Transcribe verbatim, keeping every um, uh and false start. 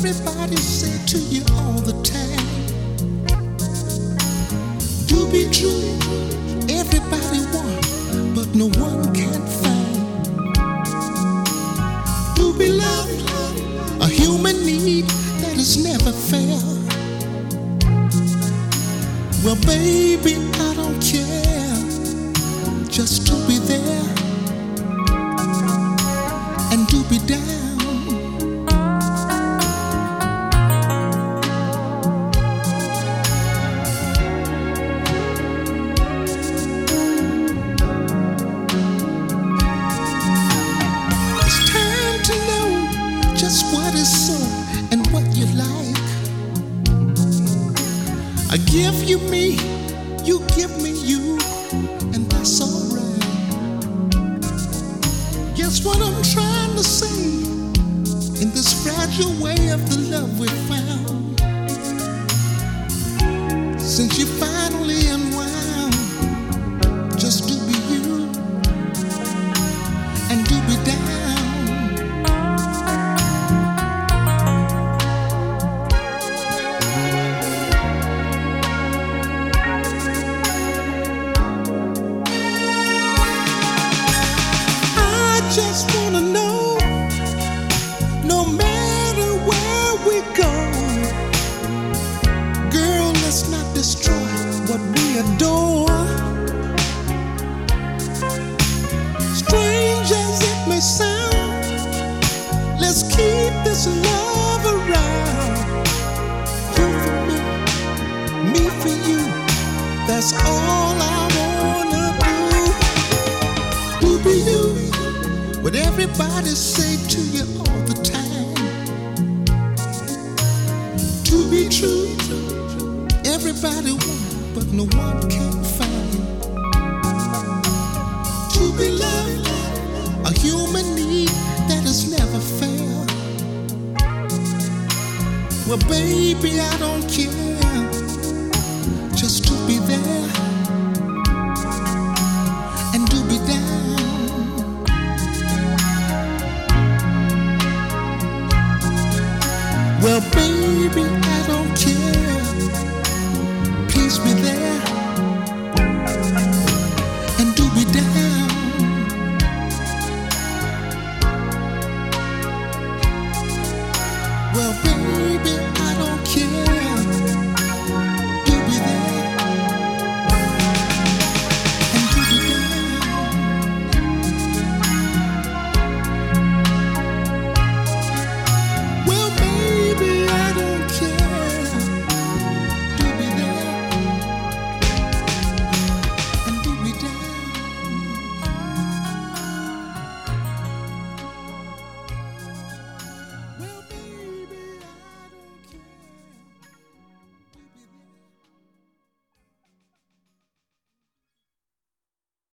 everybody say to you all the time. To be true, everybody want, but no one can find. To be loved, a human need that is never fair. Well, baby, I don't care, just to be there and to be down. Just what is so and what you like. I give you me, you give me you, and that's alright. Guess what I'm trying to say in this fragile way of the love we found. Since you finally unwound, just to be you and to be down. Just wanna know, no matter where we go, girl, let's not destroy what we adore. Strange as it may sound, let's keep this love around. You for me, me for you, that's all I wanna do. To be you, what everybody say to you all the time. To be true, everybody want, but no one can find. To be loved, a human need that is never fair. Well, baby, I don't care, just to be there and to be down. Well, baby, I don't care. Please be there and do be down. Well, baby, I don't care.